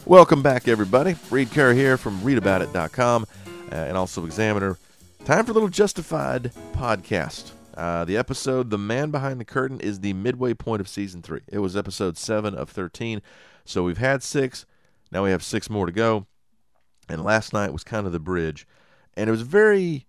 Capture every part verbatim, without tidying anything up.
Welcome back, everybody. Reed Kerr here from read about it dot com uh, and also Examiner. Time for a little Justified podcast. Uh, the episode, The Man Behind the Curtain, is the midway point of Season three. It was episode seven of thirteen, so we've had six. Now we have six more to go. And last night was kind of the bridge. And it was very,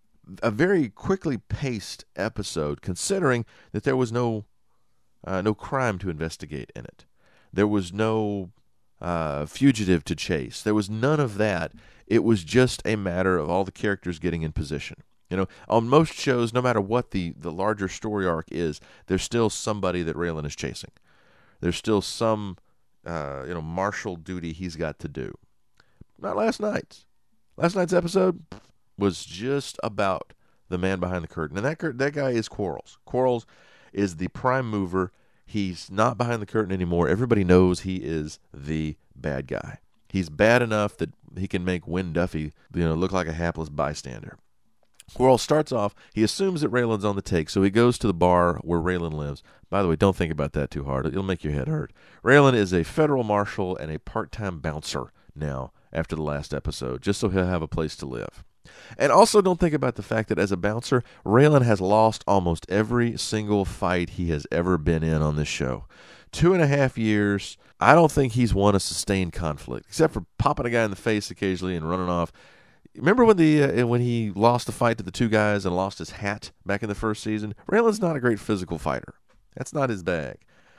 a very quickly paced episode, considering that there was no, uh, no crime to investigate in it. There was no uh, fugitive to chase. There was none of that. It was just a matter of all the characters getting in position. You know, on most shows, no matter what the, the larger story arc is, there's still somebody that Raylan is chasing. There's still some, uh, you know, martial duty he's got to do. Not last night's. Last night's episode was just about the man behind the curtain. And that that guy is Quarles. Quarles is the prime mover. He's not behind the curtain anymore. Everybody knows he is the bad guy. He's bad enough that he can make Wynn Duffy, you know, look like a hapless bystander. Quarles starts off, he assumes that Raylan's on the take, so he goes to the bar where Raylan lives. By the way, don't think about that too hard. It'll make your head hurt. Raylan is a federal marshal and a part-time bouncer now after the last episode, just so he'll have a place to live. And also don't think about the fact that as a bouncer, Raylan has lost almost every single fight he has ever been in on this show. Two and a half years, I don't think he's won a sustained conflict, except for popping a guy in the face occasionally and running off. Remember when the uh, when he lost the fight to the two guys and lost his hat back in the first season? Raylan's not a great physical fighter. That's not his bag.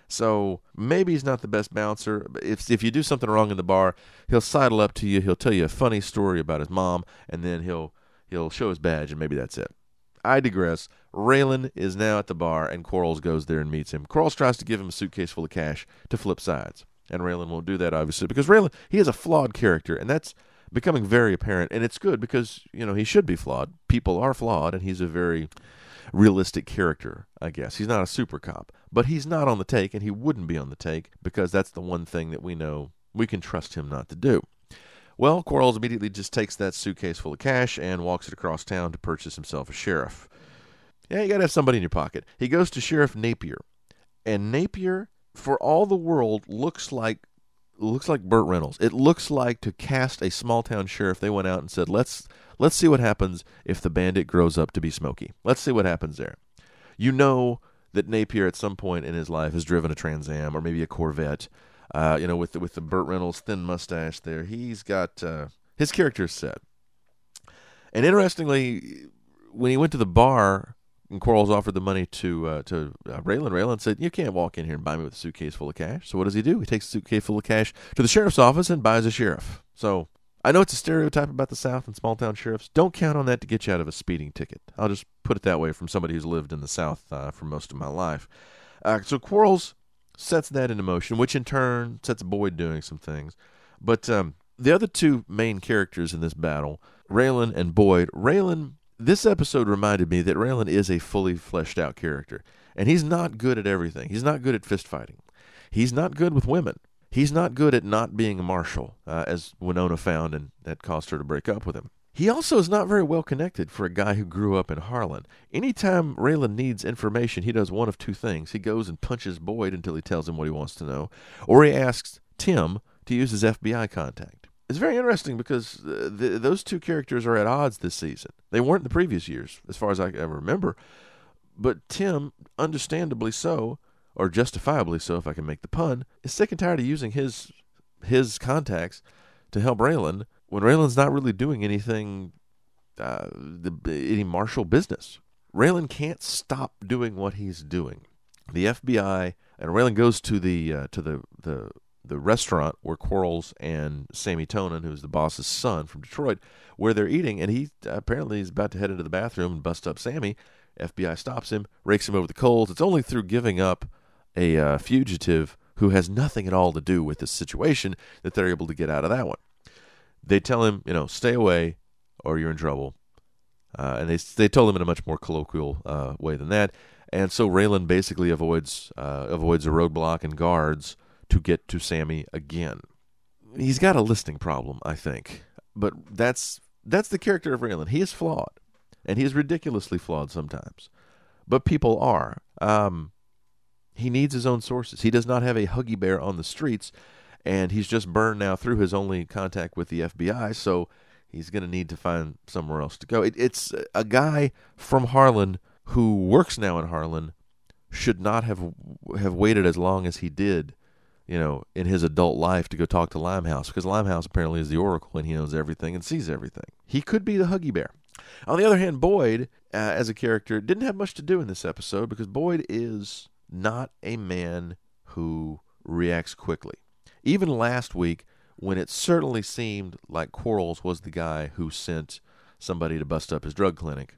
So maybe he's not the best bouncer. But if if you do something wrong in the bar, he'll sidle up to you. He'll tell you a funny story about his mom, and then he'll he'll show his badge, and maybe that's it. I digress. Raylan is now at the bar, and Quarles goes there and meets him. Quarles tries to give him a suitcase full of cash to flip sides, and Raylan won't do that, obviously, because Raylan, he is a flawed character, and that's becoming very apparent, and it's good because, you know, he should be flawed. People are flawed, and he's a very realistic character, I guess. He's not a super cop, but he's not on the take, and he wouldn't be on the take because that's the one thing that we know we can trust him not to do. Well, Quarles immediately just takes that suitcase full of cash and walks it across town to purchase himself a sheriff. Yeah, you got to have somebody in your pocket. He goes to Sheriff Napier, and Napier, for all the world, looks like looks like Burt Reynolds. It looks like, to cast a small-town sheriff, they went out and said, let's let's see what happens if the bandit grows up to be Smokey. Let's see what happens there. You know that Napier at some point in his life has driven a Trans Am or maybe a Corvette. Uh, you know, with the, with the Burt Reynolds thin mustache there. He's got, uh, his character's set. And interestingly, when he went to the bar and Quarles offered the money to uh, to uh, Raylan, Raylan said, you can't walk in here and buy me with a suitcase full of cash. So what does he do? He takes a suitcase full of cash to the sheriff's office and buys a sheriff. So I know it's a stereotype about the South and small-town sheriffs. Don't count on that to get you out of a speeding ticket. I'll just put it that way from somebody who's lived in the South uh, for most of my life. Uh, so Quarles sets that into motion, which in turn sets Boyd doing some things. But um, the other two main characters in this battle, Raylan and Boyd, Raylan, this episode reminded me that Raylan is a fully fleshed out character. And he's not good at everything. He's not good at fist fighting. He's not good with women. He's not good at not being a marshal, uh, as Winona found, and that caused her to break up with him. He also is not very well connected for a guy who grew up in Harlan. Anytime Raylan needs information, he does one of two things. He goes and punches Boyd until he tells him what he wants to know, or he asks Tim to use his F B I contact. It's very interesting because uh, the, those two characters are at odds this season. They weren't in the previous years, as far as I ever remember. But Tim, understandably so, or justifiably so, if I can make the pun, is sick and tired of using his his contacts to help Raylan when Raylan's not really doing anything, uh, the, any martial business. Raylan can't stop doing what he's doing. The F B I, and Raylan goes to the uh, to the, the the restaurant where Quarles and Sammy Tonin, who's the boss's son from Detroit, where they're eating, and he uh, apparently is about to head into the bathroom and bust up Sammy. F B I stops him, rakes him over the coals. It's only through giving up a uh, fugitive who has nothing at all to do with this situation that they're able to get out of that one. They tell him, you know, stay away or you're in trouble. Uh, and they they told him in a much more colloquial uh, way than that. And so Raylan basically avoids uh, avoids a roadblock and guards to get to Sammy again. He's got a listening problem, I think. But that's that's the character of Raylan. He is flawed. And he is ridiculously flawed sometimes. But people are. Um, he needs his own sources. He does not have a Huggy Bear on the streets. and he's just burned now through his only contact with the F B I, so he's going to need to find somewhere else to go. It, it's a guy from Harlan who works now in Harlan should not have have waited as long as he did, you know, in his adult life to go talk to Limehouse, because Limehouse apparently is the Oracle and he knows everything and sees everything. He could be the Huggy Bear. On the other hand, Boyd, uh, as a character, didn't have much to do in this episode because Boyd is not a man who reacts quickly. Even last week, when it certainly seemed like Quarles was the guy who sent somebody to bust up his drug clinic,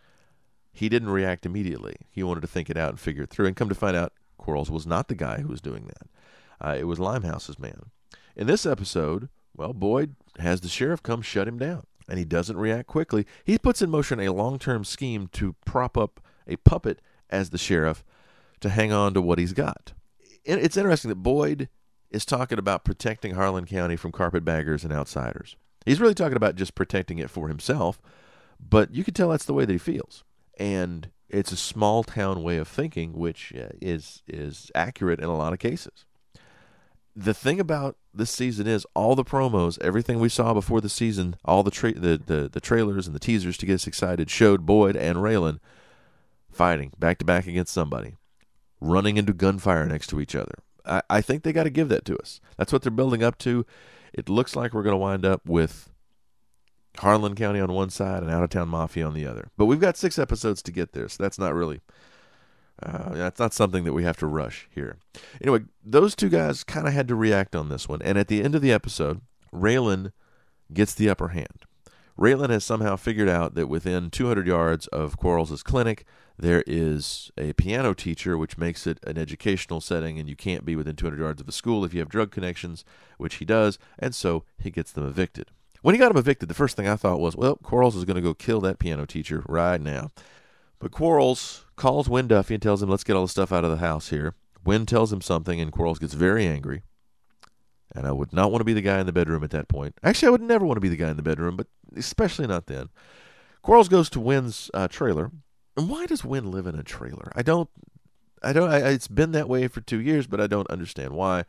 he didn't react immediately. He wanted to think it out and figure it through, and come to find out, Quarles was not the guy who was doing that. Uh, it was Limehouse's man. In this episode, well, Boyd has the sheriff come shut him down, and he doesn't react quickly. He puts in motion a long-term scheme to prop up a puppet as the sheriff to hang on to what he's got. It's interesting that Boyd is talking about protecting Harlan County from carpetbaggers and outsiders. He's really talking about just protecting it for himself, but you can tell that's the way that he feels. And it's a small-town way of thinking, which is is accurate in a lot of cases. The thing about this season is all the promos, everything we saw before the season, all the tra- the, the the trailers and the teasers to get us excited showed Boyd and Raylan fighting back-to-back against somebody, running into gunfire next to each other. I, I think they got to give that to us. That's what they're building up to. It looks like we're going to wind up with Harlan County on one side and out-of-town mafia on the other. But we've got six episodes to get there, so that's not really, uh, that's not something that we have to rush here. Anyway, those two guys kind of had to react on this one, and at the end of the episode, Raylan gets the upper hand. Raylan has somehow figured out that within two hundred yards of Quarles' clinic, there is a piano teacher, which makes it an educational setting, and you can't be within two hundred yards of a school if you have drug connections, which he does, and so he gets them evicted. When he got him evicted, the first thing I thought was, well, Quarles is going to go kill that piano teacher right now. But Quarles calls Wynn Duffy and tells him, let's get all the stuff out of the house here. Wynn tells him something, and Quarles gets very angry. And I would not want to be the guy in the bedroom at that point. Actually, I would never want to be the guy in the bedroom, but especially not then. Quarles goes to Wynn's uh, trailer. And why does Wynn live in a trailer? I don't, I don't, I, it's been that way for two years, but I don't understand why.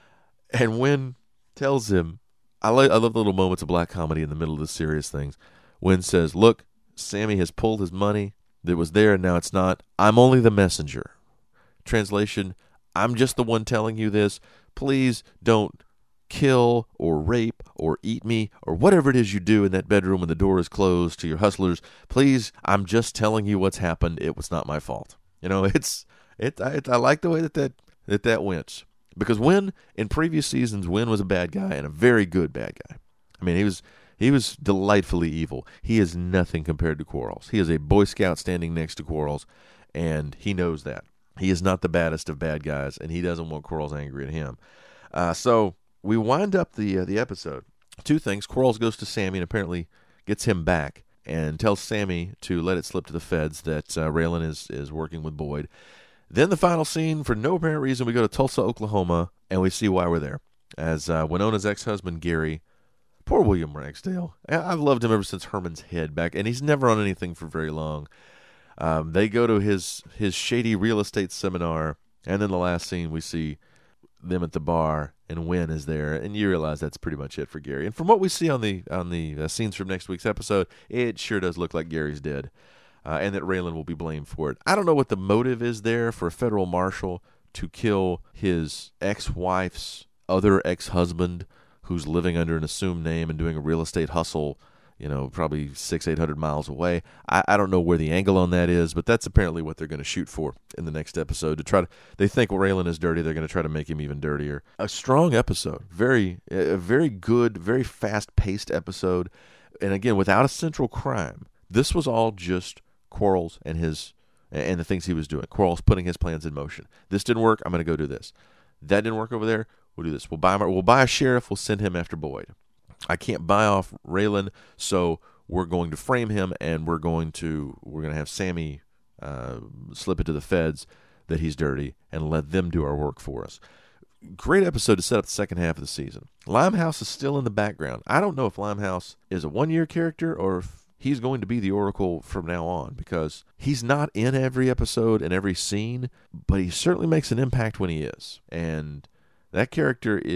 And Wynn tells him, I, like, I love the little moments of black comedy in the middle of the serious things. Wynn says, look, Sammy has pulled his money that was there and now it's not. I'm only the messenger. Translation, I'm just the one telling you this. Please don't kill or rape or eat me or whatever it is you do in that bedroom when the door is closed to your hustlers. Please, I'm just telling you what's happened. It was not my fault. You know, it's it. I, I like the way that that, that, that went. Because Wynn, in previous seasons, Wynn was a bad guy and a very good bad guy. I mean, he was he was delightfully evil. He is nothing compared to Quarles. He is a Boy Scout standing next to Quarles, and he knows that. He is not the baddest of bad guys, and he doesn't want Quarles angry at him. Uh, so we wind up the uh, the episode. Two things. Quarles goes to Sammy and apparently gets him back and tells Sammy to let it slip to the feds that uh, Raylan is, is working with Boyd. Then the final scene, for no apparent reason, we go to Tulsa, Oklahoma, and we see why we're there. As uh, Winona's ex-husband, Gary, poor William Ragsdale. I've loved him ever since Herman's Head back, and he's never on anything for very long. Um, they go to his, his shady real estate seminar, and then the last scene, we see them at the bar, and Wynn is there, and you realize that's pretty much it for Gary. And from what we see on the on the uh, scenes from next week's episode, it sure does look like Gary's dead. Uh, and that Raylan will be blamed for it. I don't know what the motive is there for a federal marshal to kill his ex-wife's other ex-husband who's living under an assumed name and doing a real estate hustle, you know, probably six, eight hundred miles away. I, I don't know where the angle on that is, but that's apparently what they're going to shoot for in the next episode. To try to, they think Raylan is dirty. They're going to try to make him even dirtier. A strong episode, very, a very good, very fast-paced episode, and again, without a central crime. This was all just Quarles and his and the things he was doing. Quarles putting his plans in motion. This didn't work. I'm going to go do this. That didn't work over there. We'll do this. We'll buy we'll buy a sheriff. We'll send him after Boyd. I can't buy off Raylan, so we're going to frame him, and we're going to we're going to have Sammy uh, slip it to the feds that he's dirty and let them do our work for us. Great episode to set up the second half of the season. Limehouse is still in the background. I don't know if Limehouse is a one-year character or if he's going to be the Oracle from now on, because he's not in every episode and every scene, but he certainly makes an impact when he is. And that character, is,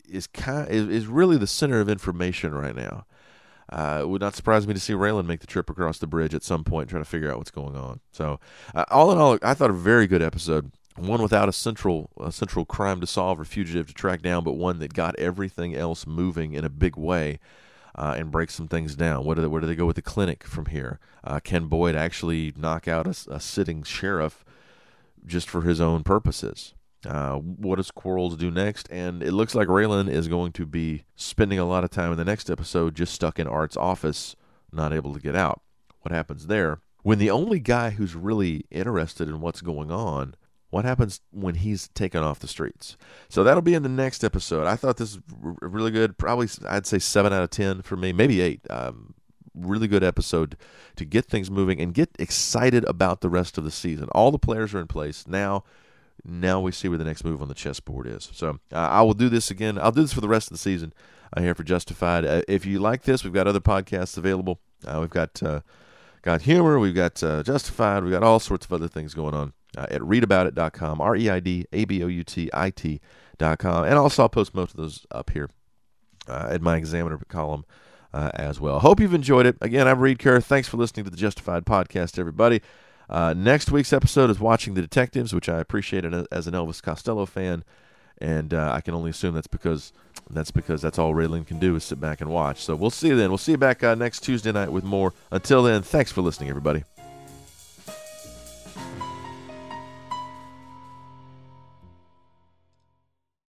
is kind is, is really the center of information right now. Uh, it would not surprise me to see Raylan make the trip across the bridge at some point, trying to figure out what's going on. So, uh, all in all, I thought a very good episode. One without a central a central crime to solve or fugitive to track down, but one that got everything else moving in a big way uh, and break some things down. What do they, where do they go with the clinic from here? Uh, can Boyd actually knock out a, a sitting sheriff just for his own purposes? Uh, what does Quarles do next? And it looks like Raylan is going to be spending a lot of time in the next episode just stuck in Art's office, not able to get out. What happens there? When the only guy who's really interested in what's going on, what happens when he's taken off the streets? So that'll be in the next episode. I thought this was really good. Probably, I'd say seven out of ten for me, maybe eight. Um, really good episode to get things moving and get excited about the rest of the season. All the players are in place now. Now we see where the next move on the chessboard is. So uh, I will do this again. I'll do this for the rest of the season uh, here for Justified. Uh, if you like this, we've got other podcasts available. Uh, we've got uh, got humor. We've got uh, Justified. We've got all sorts of other things going on uh, at read about it dot com, R E I D A B O U T I T dot com. And also I'll post most of those up here uh, in my Examiner column uh, as well. Hope you've enjoyed it. Again, I'm Reed Kerr. Thanks for listening to the Justified podcast, everybody. Uh, next week's episode is Watching the Detectives, which I appreciate as an Elvis Costello fan, and uh, I can only assume that's because that's because that's all Raylan can do is sit back and watch. So we'll see you then. We'll see you back uh, next Tuesday night with more. Until then, thanks for listening, everybody.